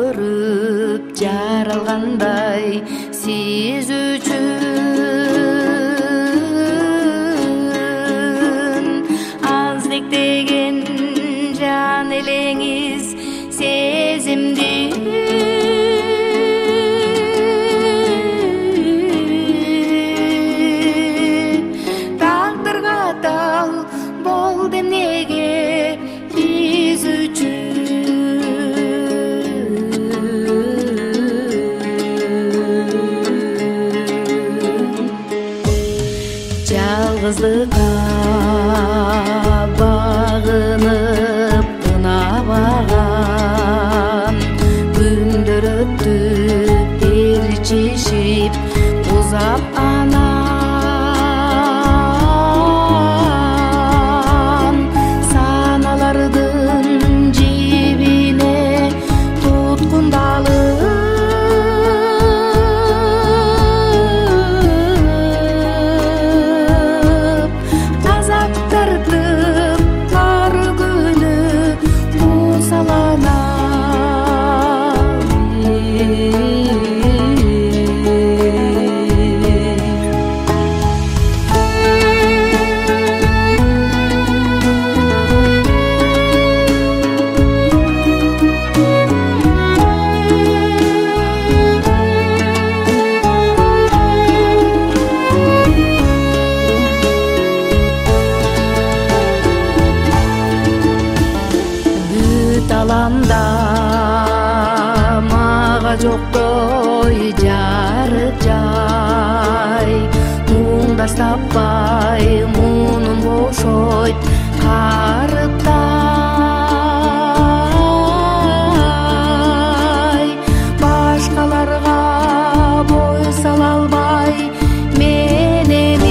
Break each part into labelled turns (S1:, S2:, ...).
S1: көрүп жаралгандай сиз үчүн аздектеген жан элеңиз сезимди тагдырга дал болду эмнеге биз жалгыздыкка багынып тынабаган күндөр өттү перчишип узап анан саналардын жибине туткундалып аланда мага жоктой жарык жай муңдаш таппай мунун бошойт карыптай башкаларга бой сала албай мен эми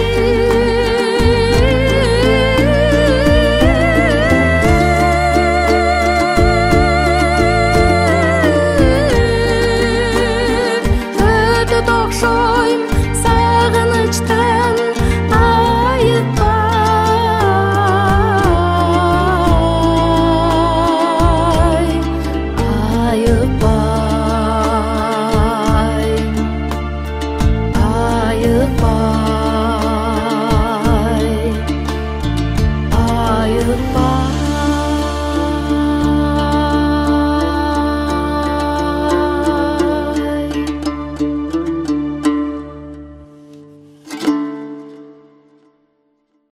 S1: окшойм сагынычтан айыкпай айыкпай айыкпай